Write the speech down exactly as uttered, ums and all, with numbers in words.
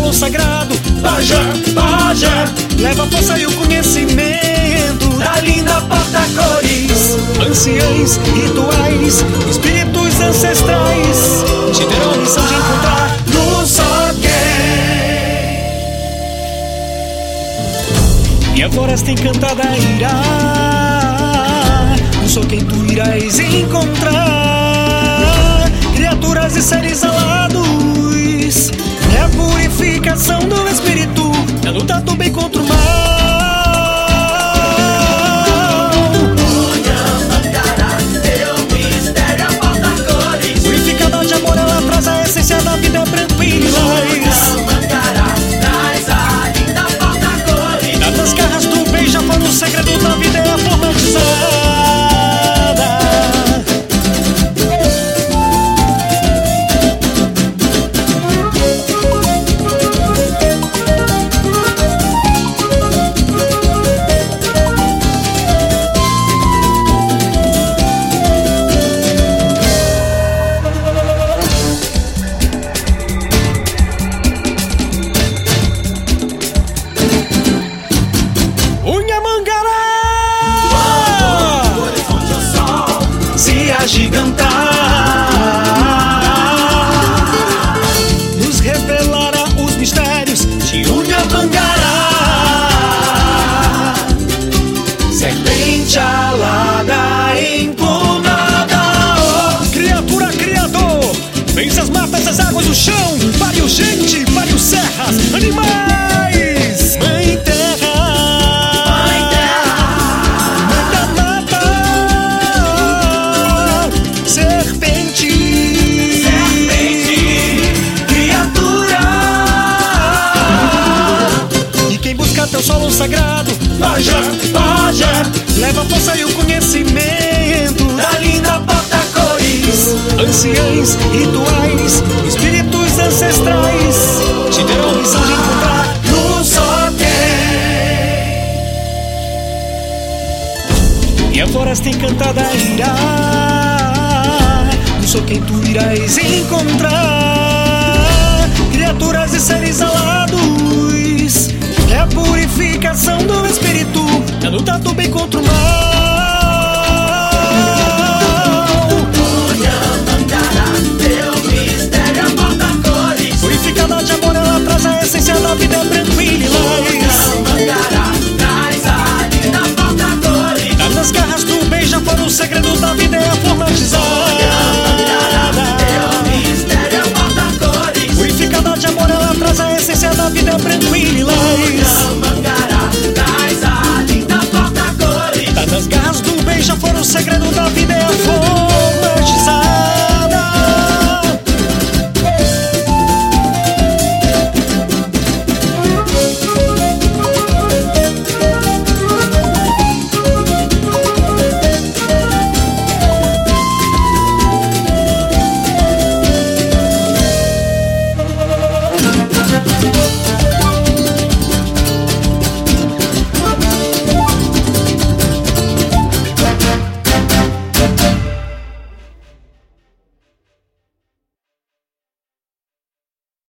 solo sagrado. Pajé, pajé, leva a força e o conhecimento da linda porta-cores. Anciães, rituais, espíritos ancestrais te deram a missão de encontrar luz só quem. E a floresta encantada irá, não sou quem tu irás encontrar. Criaturas e seres alados, é a purificação do espírito, é a luta do bem contra o mal. Onhamangará, teu mistério a porta-cores. Purificador de amor, ela traz a essência da vida tranquila. Onhamangará, traz a linda porta-cores. Das garras do bem já foi o segredo da vida, é a formatizada. Gigantar, nos revelará os mistérios de Unhamangará. Serpente alada, emplumada, oh, criatura, criador, vence as matas, as águas, o chão, pariu gente, pariu serras, animais, mãe terra, mãe terra, mãe da mata, serpente, serpente, criatura. E quem busca teu solo sagrado, Pajé, pajé, leva a força e o conhecimento da linda porta-cores. Anciães, rituais, espíritos ancestrais te deram a missão de encontrar luz só quem. E a floresta encantada irá, não sou quem tu irás encontrar. Criaturas e seres alados, é a purificação do espírito, é a luta do bem contra o mal.